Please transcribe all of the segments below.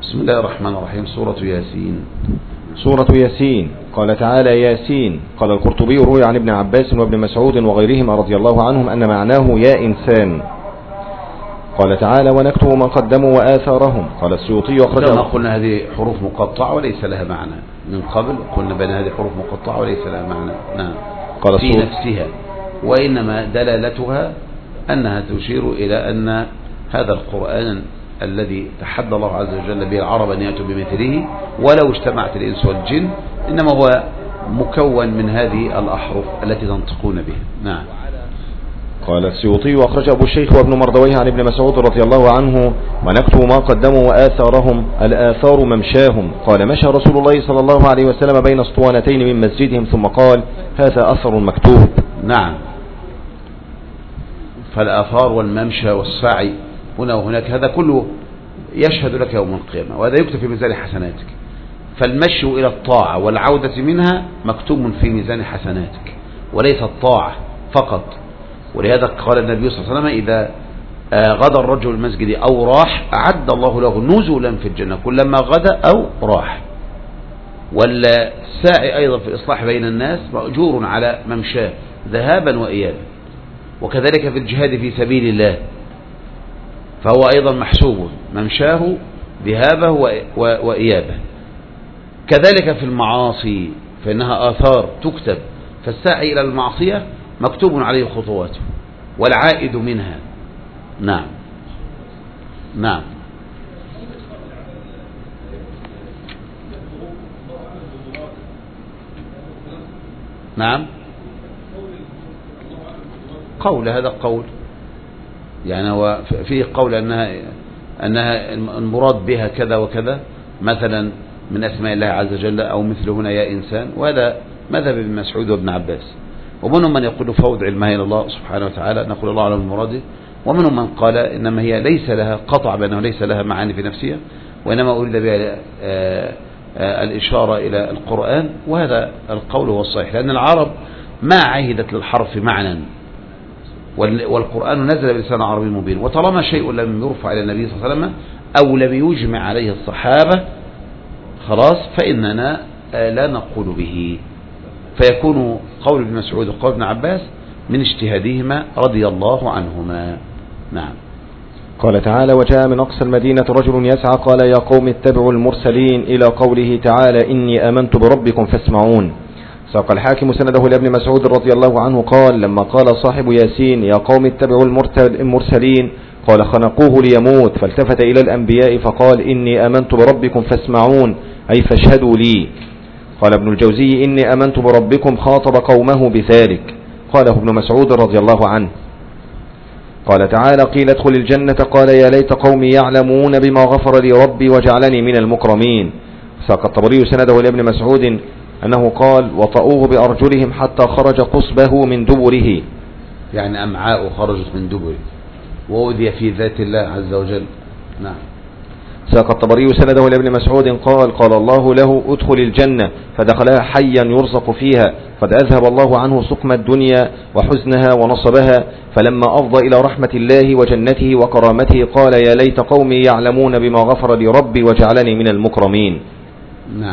بسم الله الرحمن الرحيم. سورة ياسين. سورة ياسين. قال تعالى: ياسين. قال القرطبي: روي عن ابن عباس وابن مسعود وغيرهم رضي الله عنهم أن معناه يا إنسان. قال تعالى: ونكتب ما قدموا وآثارهم. قال السيوطي: كما قلنا هذه حروف مقطعة وليس لها معنى من قبل، قلنا بأن هذه حروف مقطعة وليس لها معنى. نعم. قال في نفسها، وإنما دلالتها أنها تشير إلى أن هذا القرآن الذي تحدى الله عز وجل به العرب أن يأتوا بمثله ولو اجتمعت الإنس والجن، إنما هو مكون من هذه الأحرف التي تنطقون بها. نعم. قال السيوطي: وأخرج أبو الشيخ وابن مردويه عن ابن مسعود رضي الله عنه: ونكتب ما قدموا وآثارهم. الآثار ممشاهم. قال: مشى رسول الله صلى الله عليه وسلم بين اسطوانتين من مسجدهم ثم قال: هذا أثر مكتوب. نعم. فالآثار والممشى والسعي هنا وهناك هذا كله يشهد لك يوم القيامة، وهذا يكتب في ميزان حسناتك. فالمشي إلى الطاعة والعودة منها مكتوب في ميزان حسناتك وليس الطاعة فقط. ولهذا قال النبي صلى الله عليه وسلم: إذا غدا الرجل المسجد أو راح أعد الله له نزلا في الجنة كلما غدا أو راح. والساعي أيضا في الإصلاح بين الناس مأجور على ممشاه ذهابا وإيابا، وكذلك في الجهاد في سبيل الله فهو أيضا محسوب ممشاه ذهابه وإيابه. كذلك في المعاصي فإنها آثار تكتب، فالساعي إلى المعصية مكتوب عليه خطواته والعائد منها. نعم. نعم. نعم. قول، هذا قول يعني هو فيه قول أنها المراد بها كذا وكذا، مثلا من أسماء الله عز وجل، أو مثل هنا يا إنسان، وهذا مذهب ابن مسعود وابن عباس. ومنهم من يقول فوض علمها إلى الله سبحانه وتعالى، نقول الله أعلم المراد. ومنهم من قال إنما هي ليس لها قطع بأنه ليس لها معاني في نفسها، وإنما أريد بها الإشارة إلى القرآن، وهذا القول هو الصحيح، لأن العرب ما عهدت للحرف معنى، والقرآن نزل بلسان عربي مبين. وطالما شيء لم يرفع إلى النبي صلى الله عليه وسلم أو لم يجمع عليه الصحابة خلاص فإننا لا نقول به، فيكون قول ابن مسعود وقول ابن عباس من اجتهادهما رضي الله عنهما. نعم. قال تعالى: وجاء من أقصى المدينة رجل يسعى قال: يا قوم اتبعوا المرسلين، إلى قوله تعالى: إني آمنت بربكم فاسمعون. ساق الحاكم سنده لابن مسعود رضي الله عنه قال: لما قال صاحب ياسين: يا قوم اتبعوا المرسلين، قال: خنقوه ليموت، فالتفت إلى الأنبياء فقال: إني آمنت بربكم فاسمعون، أي فاشهدوا لي. قال ابن الجوزي: إني آمنت بربكم خاطب قومه بذلك. قاله ابن مسعود رضي الله عنه. قال تعالى: قيل ادخل الجنة، قال: يا ليت قومي يعلمون بما غفر لي ربي وجعلني من المكرمين. ساق الطبري سنده لابن مسعود أنه قال: وطأوه بأرجلهم حتى خرج قصبه من دبره، يعني أمعاء خرجت من دبره وأودي في ذات الله عز وجل. نعم. ساق الطبري سنده لابن مسعود قال: قال الله له: ادخل الجنة، فدخلها حيا يرزق فيها، قد أذهب الله عنه سقم الدنيا وحزنها ونصبها، فلما أفضى إلى رحمة الله وجنته وكرامته قال: يا ليت قومي يعلمون بما غفر لي ربي وجعلني من المكرمين. نعم.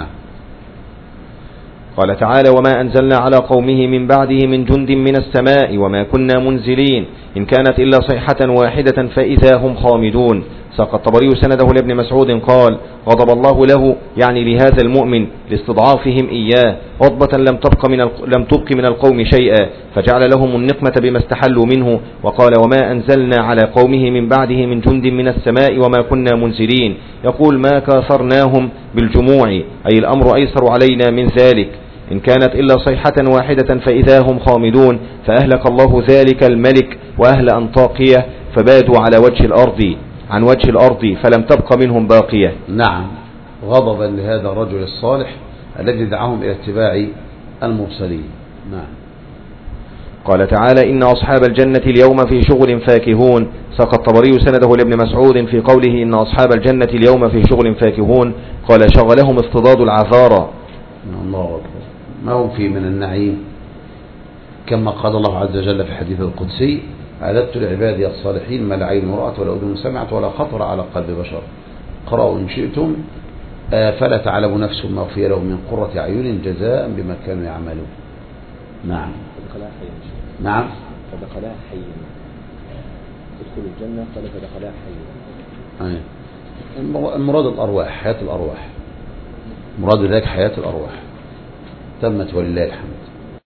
قال تعالى: وما أنزلنا على قومه من بعده من جند من السماء وما كنا منزلين، إن كانت إلا صيحة واحدة فإذا هم خامدون. ساق الطبري سنده لابن مسعود قال: غضب الله له، يعني لهذا المؤمن، لاستضعافهم إياه، غضبة لم تبق من القوم شيئا، فجعل لهم النقمة بما استحلوا منه. وقال: وما أنزلنا على قومه من بعده من جند من السماء وما كنا منزلين، يقول: ما كاثرناهم بالجموع، أي الأمر أيسر علينا من ذلك، إن كانت إلا صيحة واحدة فإذا هم خامدون، فأهلك الله ذلك الملك وأهل أنطاكية، فبادوا على وجه الأرض عن وجه الأرض فلم تبق منهم باقية. نعم. غضبا لهذا الرجل الصالح الذي دعاهم إلى اتباع المرسلين. نعم. قال تعالى: إن أصحاب الجنة اليوم في شغل فاكهون. ساق الطبري سنده لابن مسعود في قوله: إن أصحاب الجنة اليوم في شغل فاكهون، قال: شغلهم افتضاد العذارى. الله أكبر. ما هم فيه من النعيم، كما قال الله عز وجل في الحديث القدسي: أعددت لعبادي الصالحين ما لا عين رأت ولا أذن سمعت ولا خطر على قلب بشر. اقرأوا إن شئتم فلا تعلم نفس ما أخفي لهم من قرة أعين جزاء بما كانوا يعملون. نعم. نعم. فدخلها حيا تدخل الجنة قال فدخلها حيا. المراد الأرواح، حياة الأرواح، مراد ذلك حياة الأرواح. تمت ولله الحمد.